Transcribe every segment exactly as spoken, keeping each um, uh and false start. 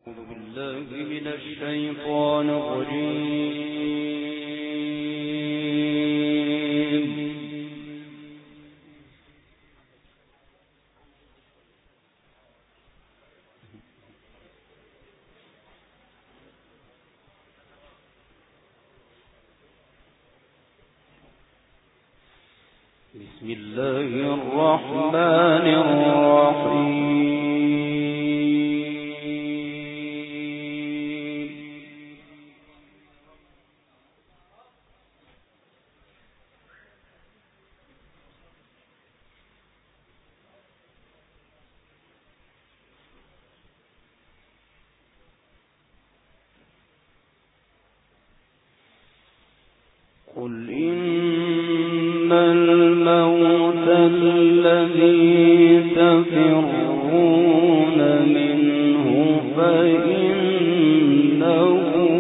أعوذ بالله من الشيطان الرجيم. بسم الله الرحمن الرحيم. قل إن الموت الذي تفرون منه فإنه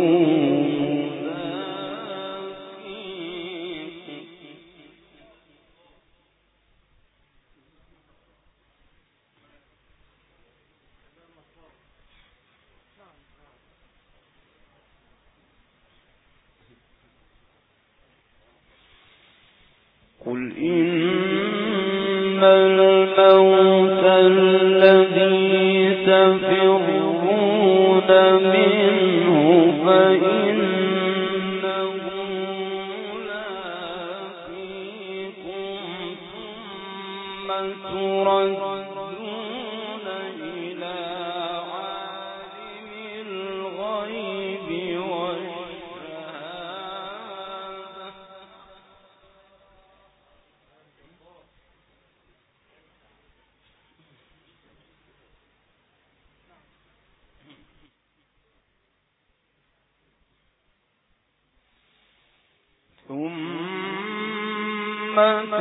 قل إن الموت الذي تفرون منه فإنه لاقيكم ثم تردون إلى عالم الغيب ثم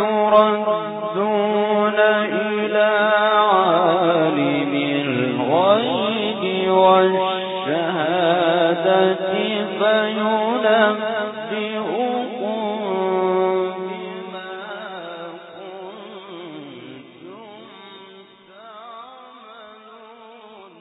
تردون إلى عالم الغيب والشهادة فينبئكم بما كنتم تعملون.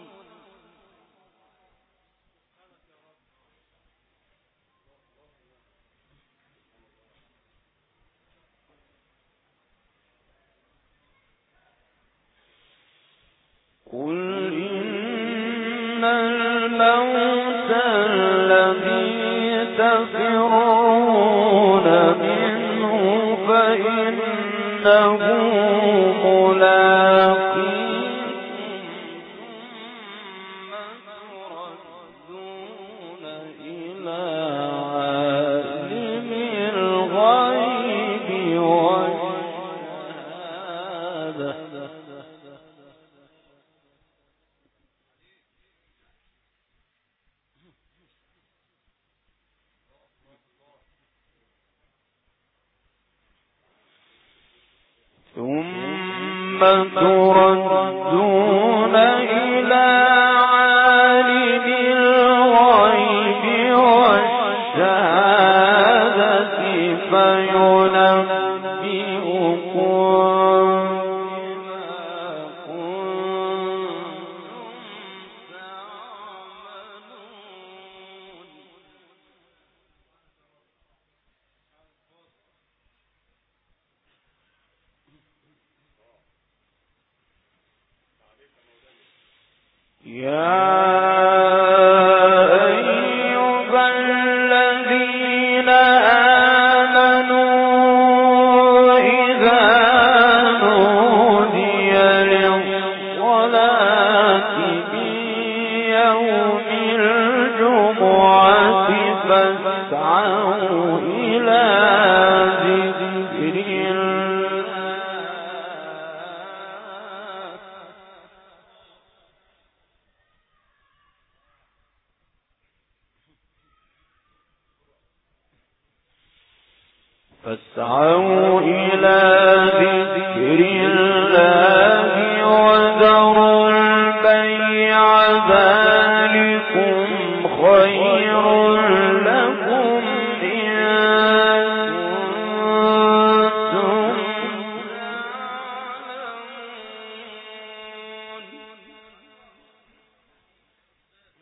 قل إن الموت الذي تفرون منه فإنه ثم تردون إلى عالم الغيب والشهادة فينبئكم يا أيها الذين آمنوا إذا نودي للصلاة من يوم الجمعة فاسعوا إلى ذكر فاسعوا إلى ذكر الله وذروا البيع ذلكم خير لكم إن كنتم تعلمون.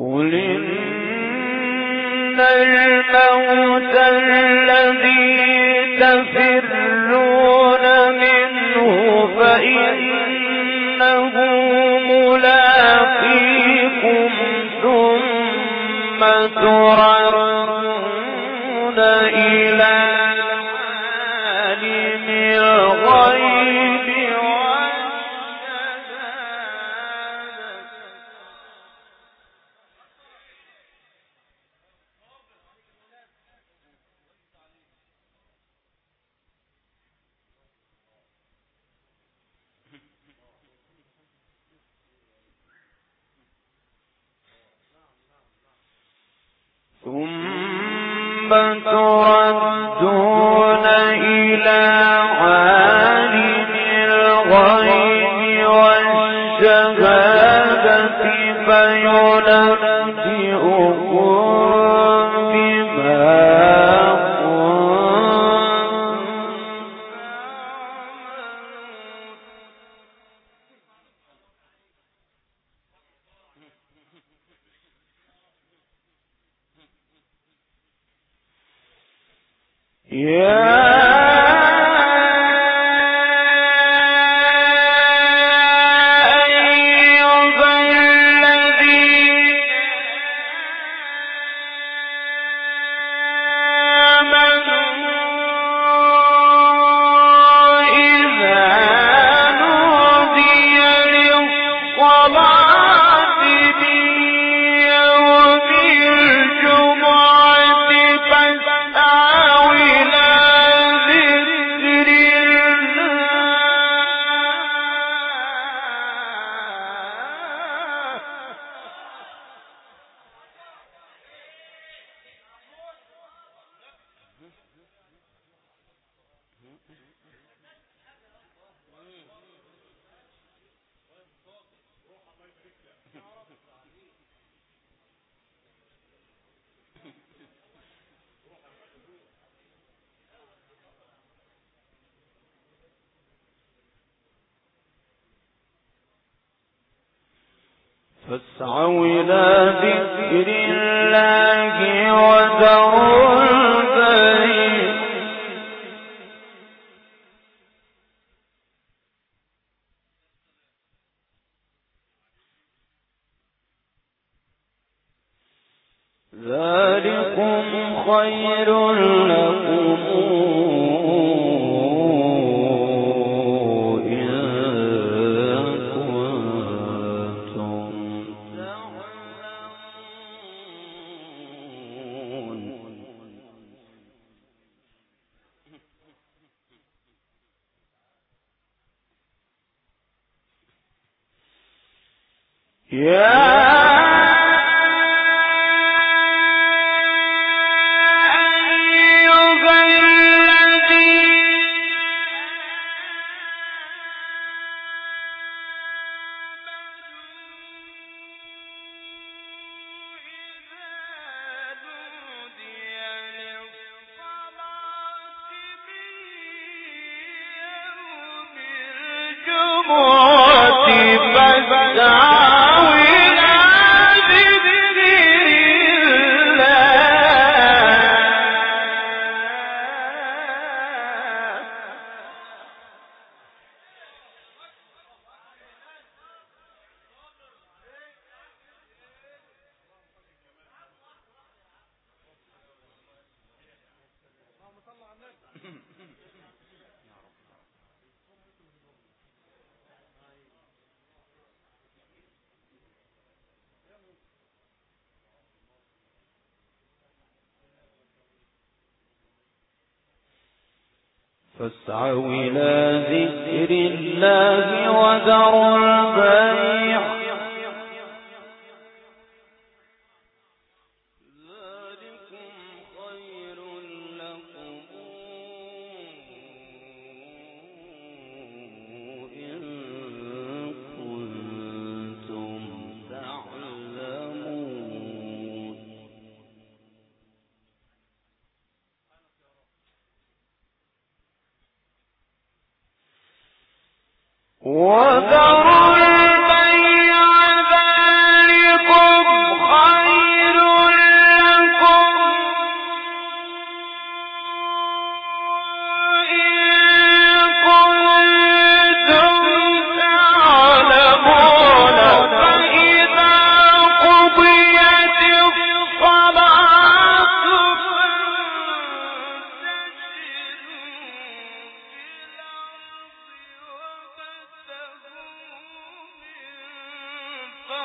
قل إن الموت الذي تفرون منه فإنه ملاقيكم ثم تردون إلى عالم الغيب ثم تردون إلى عالم الغيب والشهادة فينبئكم بما يا فاسعوا إلى ذكر الله وذروا البيع ذلكم خير لكم يا فاسعوا إلى ذكر الله وذروا البيع ذلكم خير لكم إن كنتم تعلمون. وذروا البيع ذلكم خير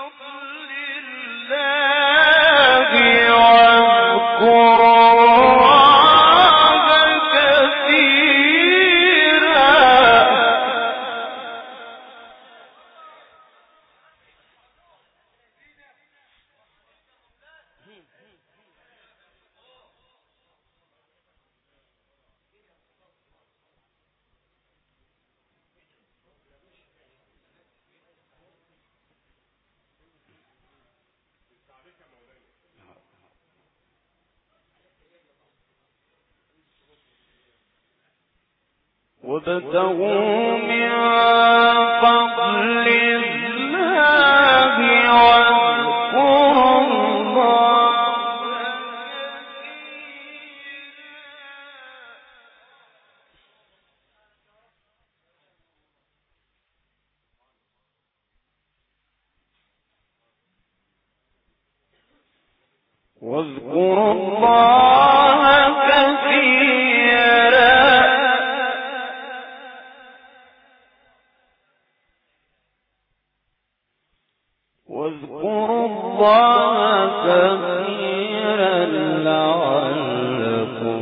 وابتغوا من فضل الله واذكروا الله واذكروا الله كثيرا واذكروا الله كثيرا لعلكم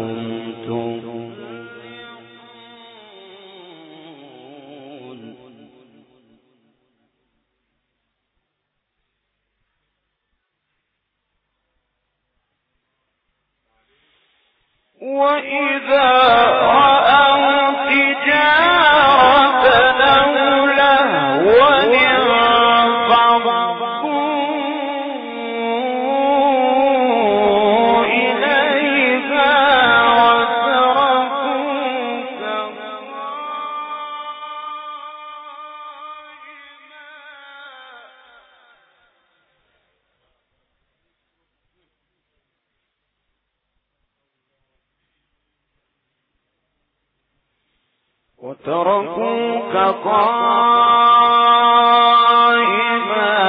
تفلحون. وإذا رأوا تجارة أو لهوا انفضوا إليها وتركوك وتركوك قائما.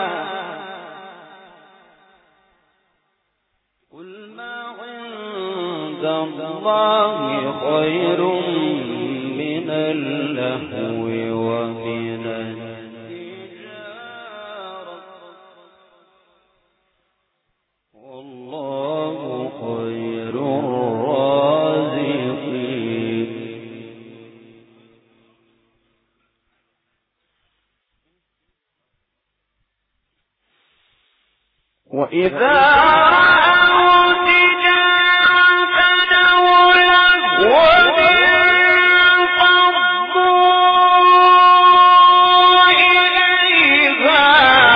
قل ما عند الله خير من اللهو ومن التجارة والله خير الرازقين. وإذا رأوا تجارة أو لهوا انفضوا إليها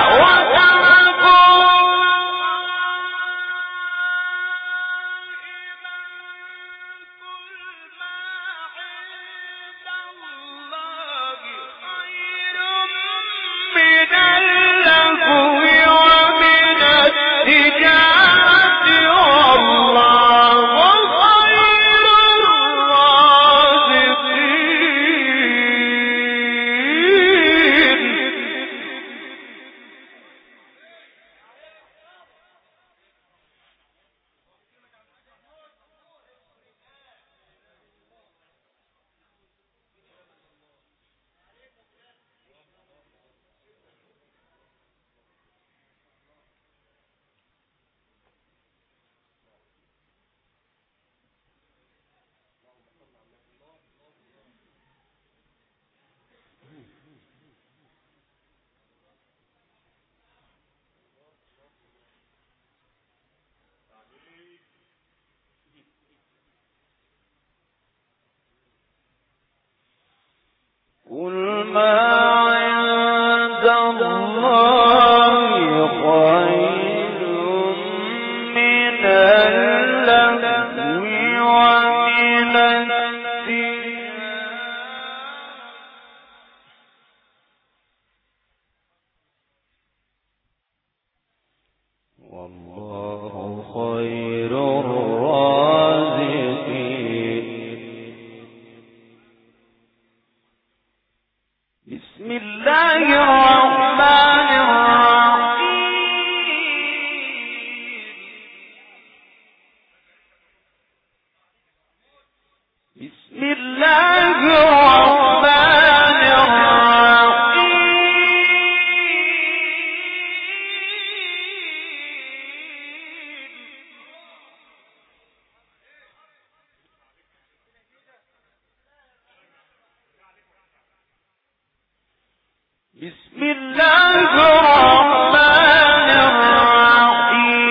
قل ما عند الله خير من اللهو ومن التجارة والله خير الرازقين. بسم الله الرحمن الرحيم. بسم الله الرحمن الرحيم. بسم الله الرحمن الرحيم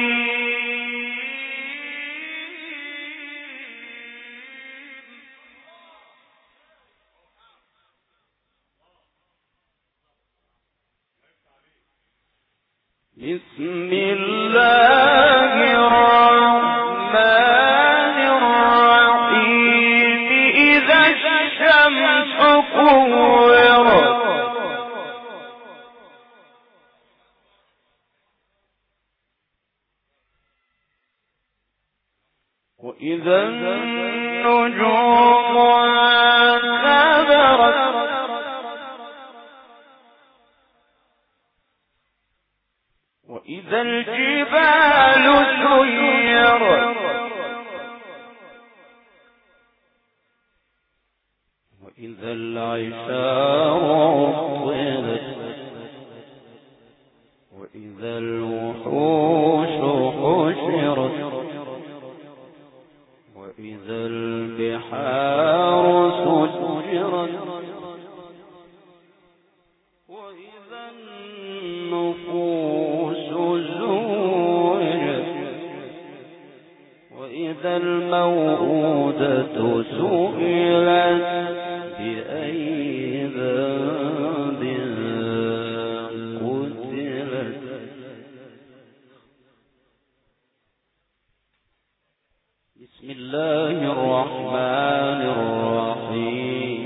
بسم الله الرحمن الرحيم إذا الشمس كورت وإذا النجوم انكدرت وإذا الجبال سيرت وإذا العشار عطلت وإذا الوحوش حشرت وإذا البحار سجرت وإذا النفوس زوجت وإذا الموءودة سئلت بأي ذنب قتلت بسم الله الرحمن الرحيم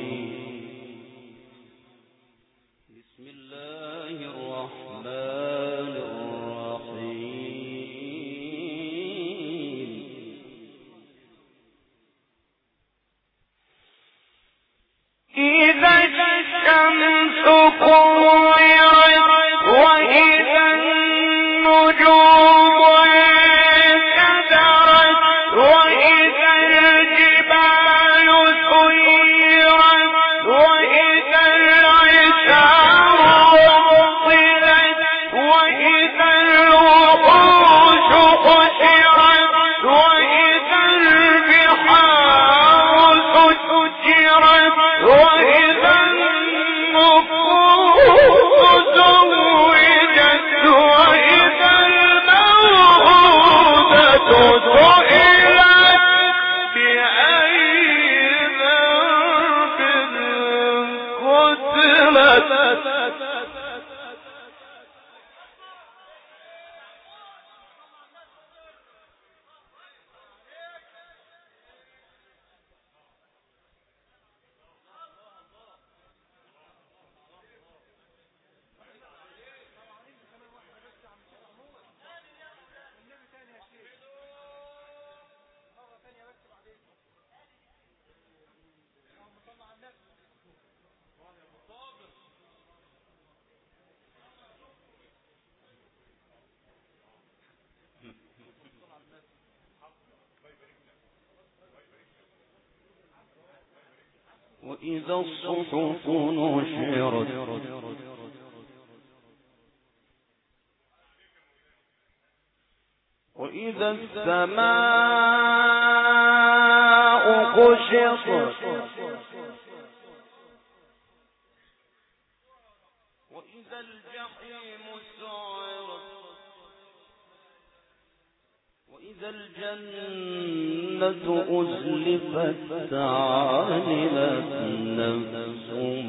بسم الله الرحمن الرحيم إذا الشمس كورت وإذا النجوم انكدرت وإذا الجبال سيرت وإذا العشار عطلت وإذا الوحوش حشرت وإذا البحار سجرت وإذا النفوس زوجت وإذا الموءودة سئلت بأي ذنب قتلت وإذا الصحف نشرت وإذا السماء كشطت وإذا الجحيم سعرت وإذا الجنة أزلفت علمت نفس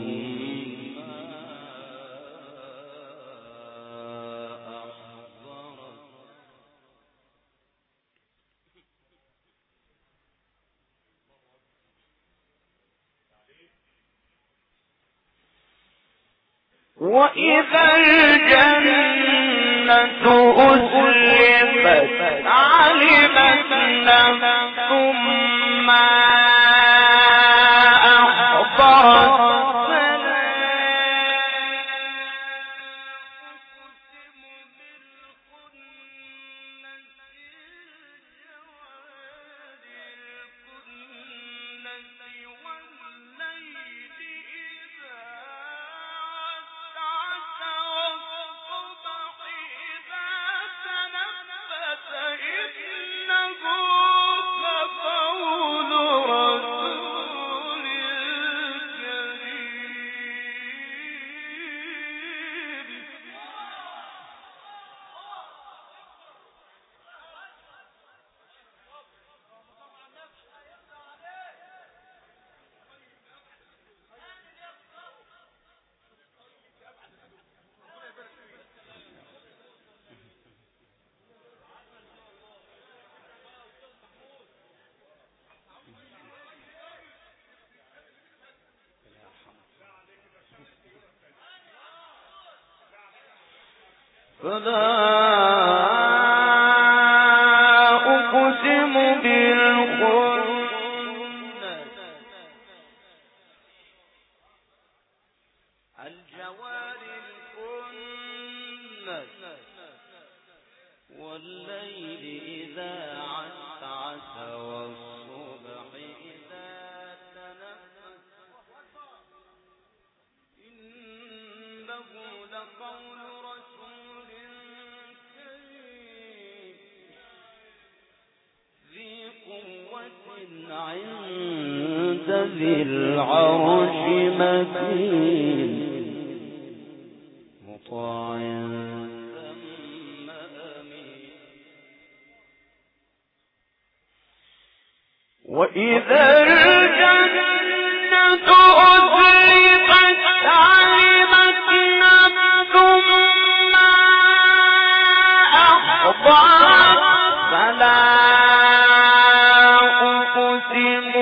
وإذا الجنة أزلفت علمت نفس ما أحضرت إنه لقول فلا أقسم بالخنس الجوار الكنس والليل إذا عسعس والصبح إذا تنفس إنه لقول رسول كريم ذي قوة عند ذي العرش مكين مطاع ثم أمين وإذا الجنة أزلفت علمت نفس ما أحضرت فلا أقسم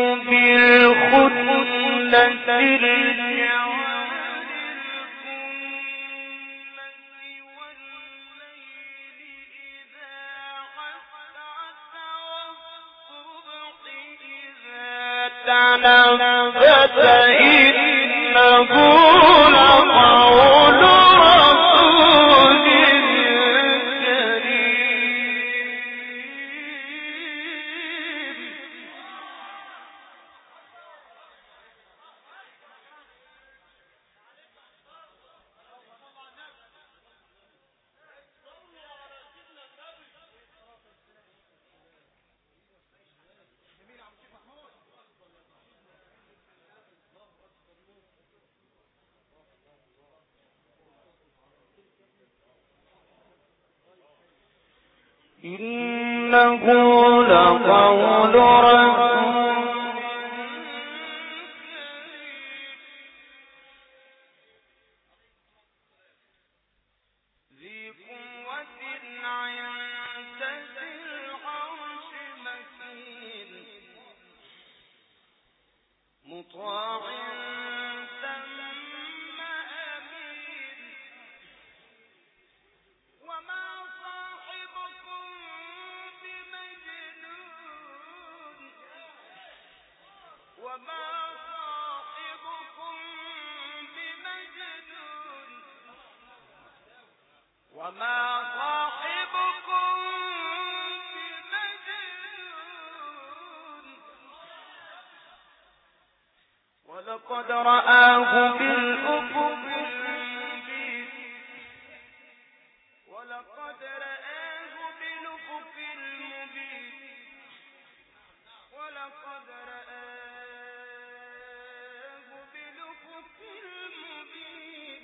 بالخنس تنفس إنه لقول رسول كريم إنه لقول رسول ذي قوة عند ذي العرش مكين مطاع ثم أمين وما صاحبكم بمجنون وما صاحبكم بمجنون وما صاحبكم بمجنون ولقد رآه بالأفق المبين ولقد رآه بالأفق المبين ولقد رآه بالأفق المبين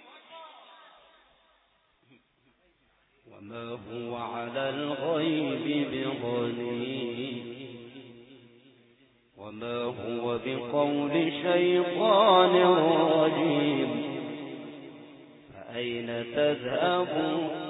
وما هو على الغيب بضنين وما هو بقول شيطان رجيم فأين تذهبون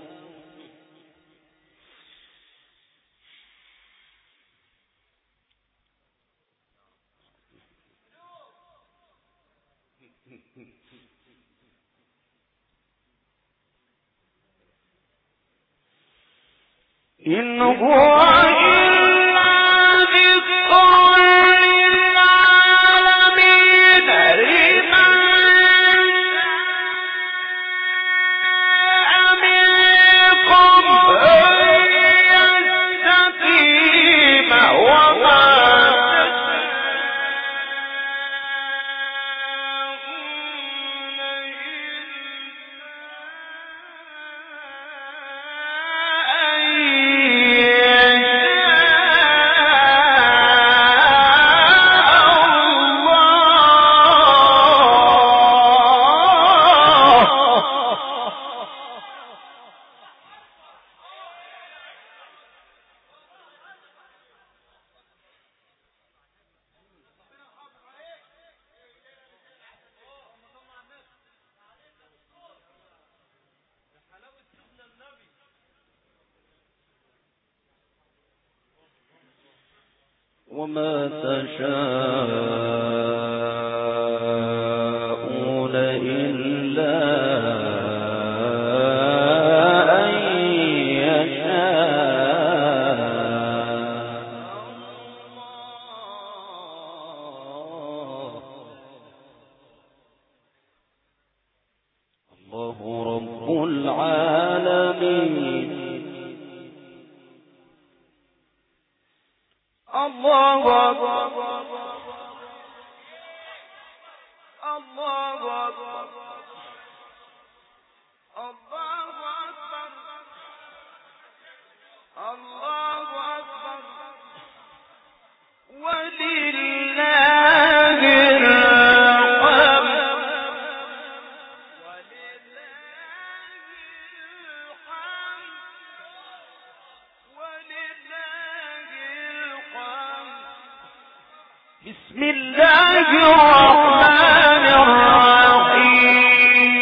إن هو إلا ذكر للعالمين لمن شاء منكم أن يستقيم وما وما تشاءون إلا الله أكبر الله أكبر الله أكبر ولله الحمد بسم الله الرحمن الرحيم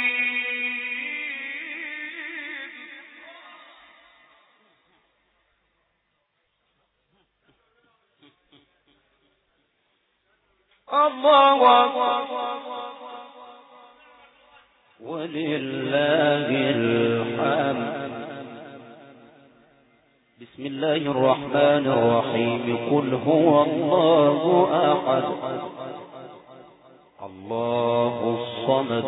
الله أكبر ولله الحمد بسم الله الرحمن الرحيم قل هو الله أحد الله الصمد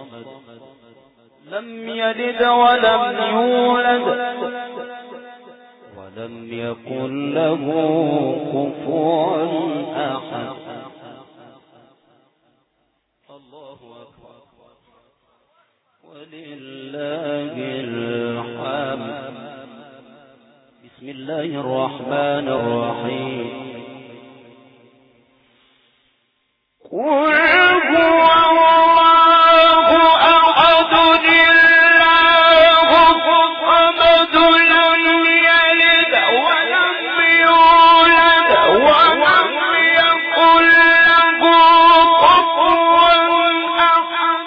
لم يلد ولم يولد ولم يكن له كفوا أحد الله أكبر ولله الحمد بسم الله الرحمن الرحيم قل هو الله أحد الله الصمد لم يلد ولم يولد ولم يكن له كفوا أحد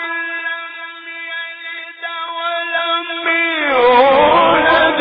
لم يلد ولم يولد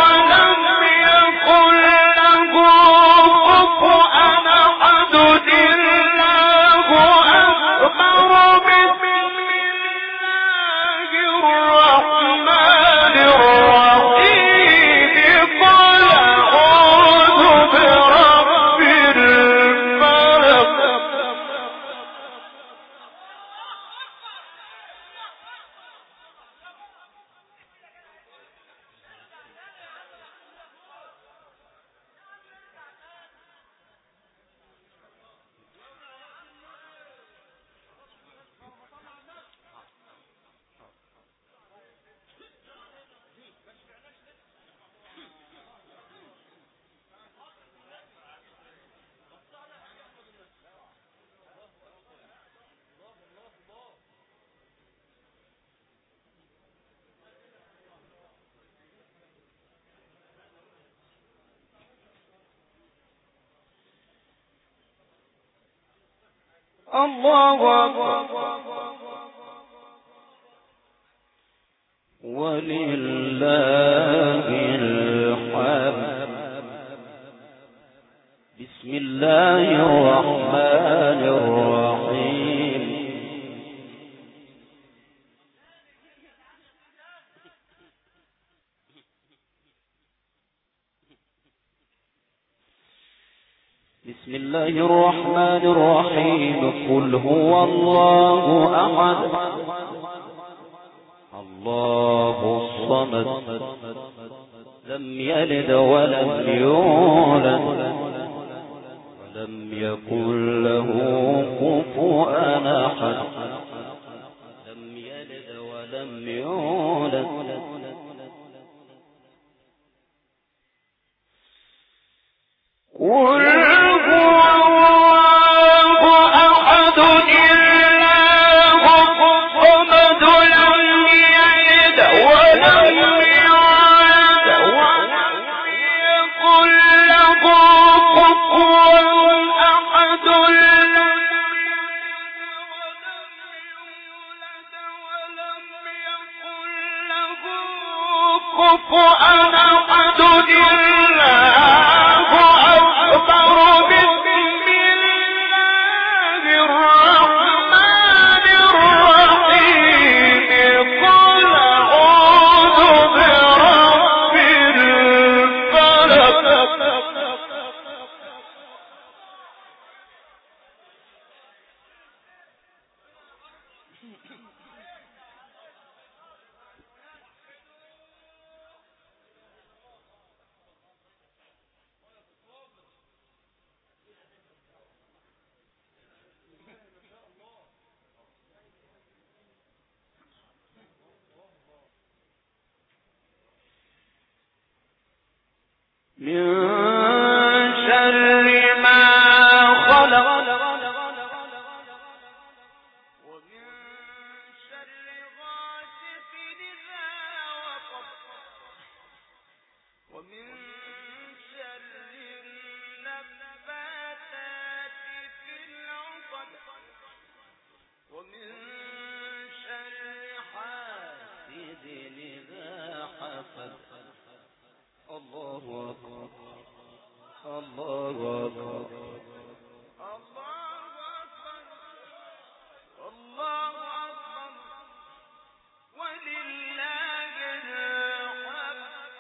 الله أكبر ولله الحمد بسم الله الرحمن الرحيم بسم الله الرحمن الرحيم قل هو الله أحد الله الصمد لم يلد ولم يولد ولم يكن له كفوا أحد لم يلد ولم يولد قل وأنا أحد الله أكبر بسم الله الرحمن الرحيم قل أعوذ برب الفلق إذا حفظ. الله أكبر الله أكبر الله أكبر الله أكبر ولله الحمد.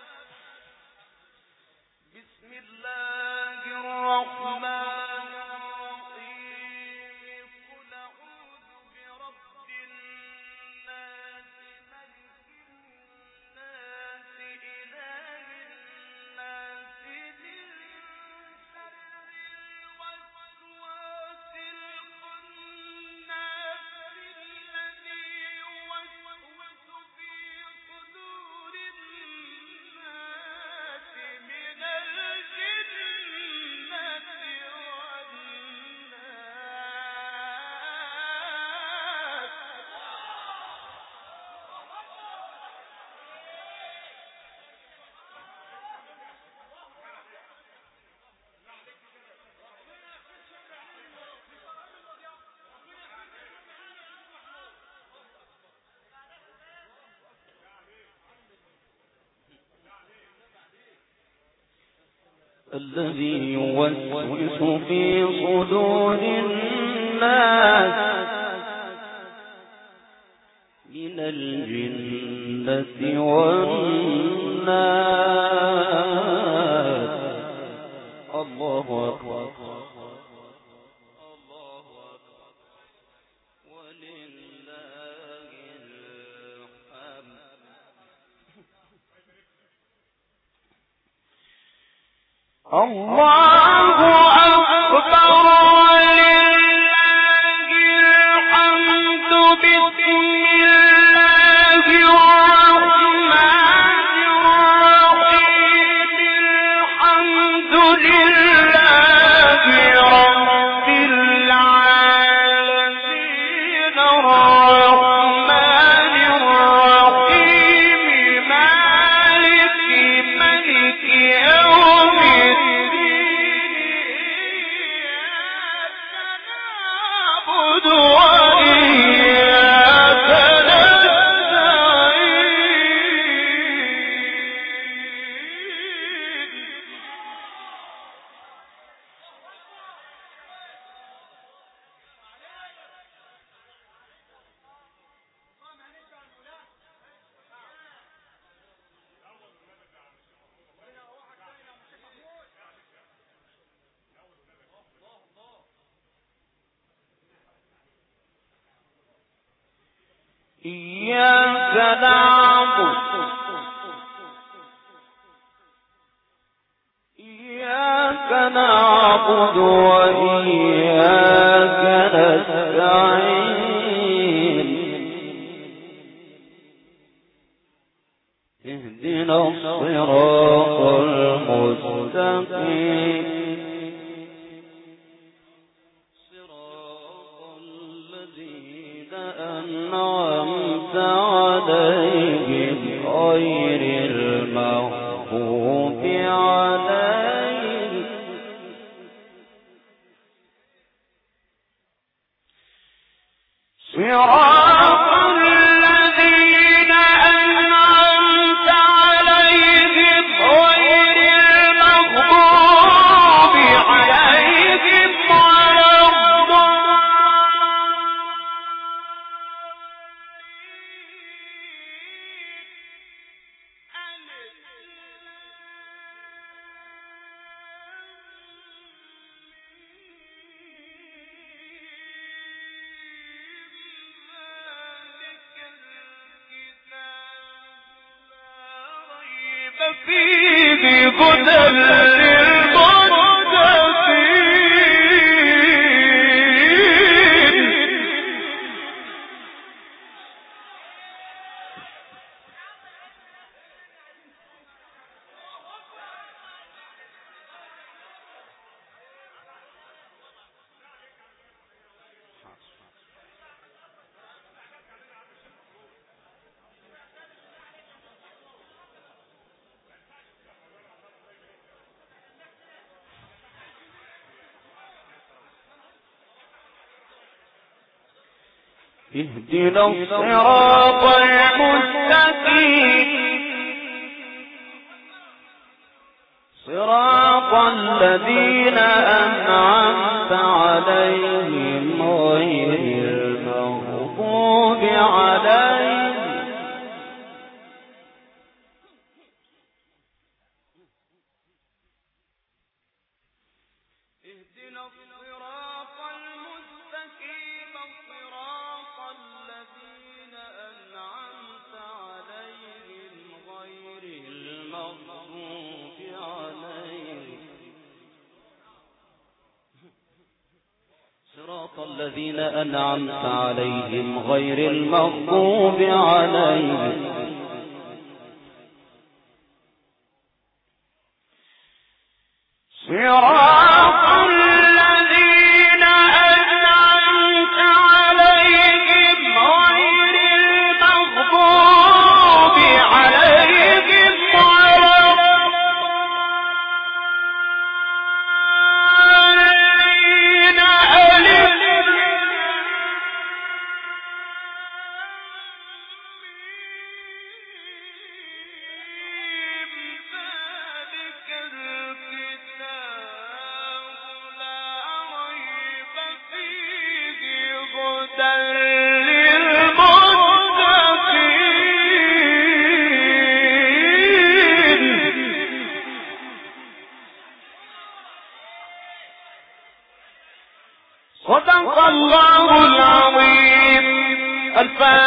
بسم الله الرحمن الرحيم. قل أعوذ برب الناس ملك الناس إله الناس من شر الوسواس الخناس الذي يوسوس في صدور الناس من الجنة والناس. الذي يوسوس في صدور الناس من الجنة والناس. الله أكبر الله أكبر ولله الحمد. الله أكبر ولله الحمد. بسم الله الرحمن الرحيم. الحمد لله رب العالمين الرحمن الرحيم مالك ملك يوم الدين. إياك نعبد وإياك إياك نعبد إياك نعبد وإياك نستعين. اهدنا الصراط المستقيم صراط الذين أنعمت عليهم غير المغضوب عليهم صراط الذين أنعمت عليهم غير المغضوب عليهم ولا فيه هدى للمتقين. اهدنا الصراط المستقيم صراط الذين أنعمت عليهم غير المغضوب عليهم اهدنا الصراط المستقيم صراط الذين أنعمت عليهم غير المغضوب عليهم صراط الذين أنعمت عليهم غير المغضوب عليهم صراط الذين أنعمت عليهم غير المغضوب عليهم ولا الضالين صدق الله العظيم. الفاتحة.